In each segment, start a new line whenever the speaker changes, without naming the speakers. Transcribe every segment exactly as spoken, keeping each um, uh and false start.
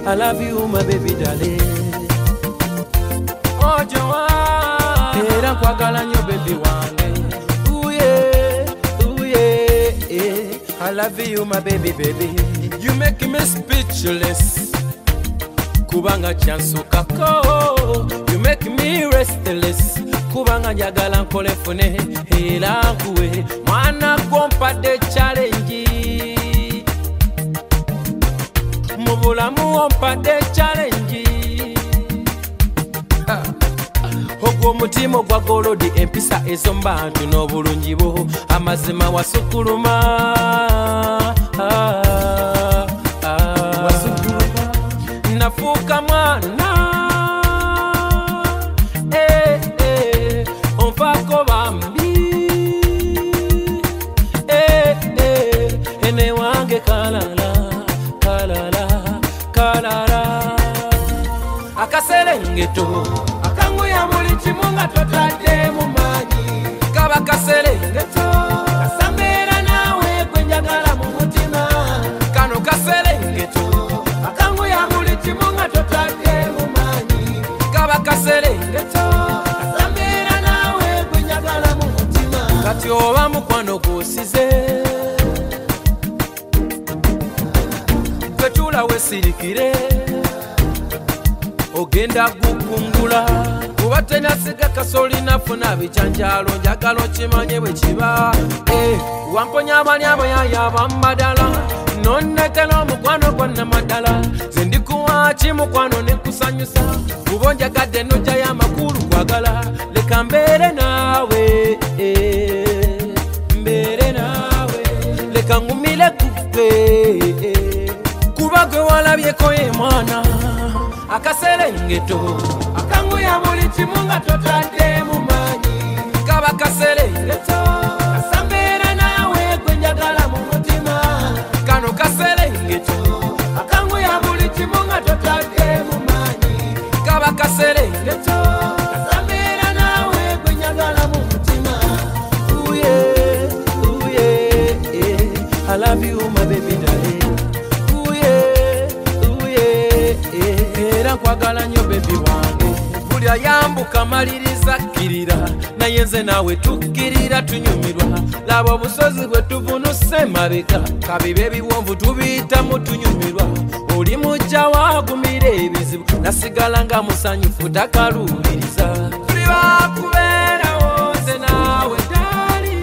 I love you my baby darling. Oh Joanne, era nkwagala nnyo baby wange. Ooh yeah, ooh yeah, yeah. I love you my baby baby. You make me speechless. Kubanga chansukako. You make me restless. Kubanga njagala nkole fune era nkuwe mwana gompadde challenge. Mubulamu ompadde challenge. Ogwo mutima gwa golodi empisa ezo mbantu n'obulungi bwo amazima wasukuluma. Nafuuka mwana eh, eh, onfaako bambi eh, eh, ene wange kalala kalala kalala akaserengeto akanguya buli kimu nga totadde mu maanyi kaba kaserengeto kasambeera naawe gwe njagala mu mutima kano kaserengeto akanguya buli kimu nga totadde mu maanyi kaba kaserengeto kasambeera naawe gwe njagala mu mutima kati oba mukwano gw'osize fetula wesirikire ogenda gukungula kuba tenasiga kasoli nafuna bijanjalo njagala okimanye bwe kiba eh, wamponya abalyabo yaya bambadala nonnekera omukwano gwonna madala ze ndikuwa ki mukwano nekusanyusa kuba onjagadde nojjayo amakulu kwagala leka mbeere naawe eh, mbeere naawe leka ngumire kugwe eh, kuba gwe walabyeko ye mwana akaserengeto akanguya buli kimu nga totadde mu maanyi kaba kaserengeto kasambeera naawe gwe njagala mu mutima kano kaserengeto akanguya buli kimu nga totadde mu maanyi kaba kaserengeto kasambeera naawe gwe njagala mu mutima. Ooh yeah, ooh yeah, yeah. I love you my baby darling. Nkwagala nnyo baby wange buli ayambuka maliriza kkirira naye nze naawe tukkirira tunyumirwa laba obusozi bwe tuvunuse mabega kabiba ebiwonvu tubiyitamu tunyumirwa oli mujja wagumira ebizibu nasigala nga musanyufu takaluubiriza tuli bakubeerawo nze naawe dali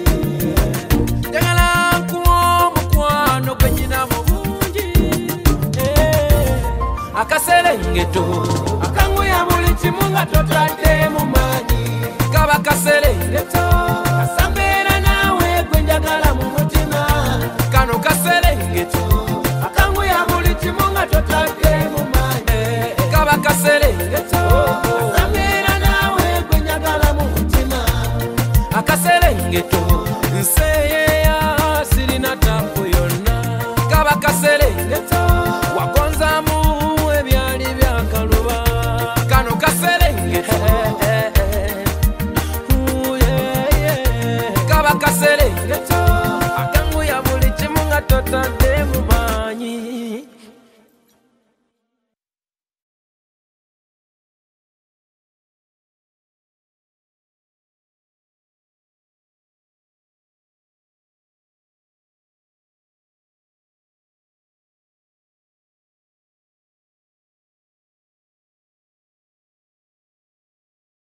njagala nkuwa omukwano gwe nyina mu akaserengeto akanguya buli kimu nga totadde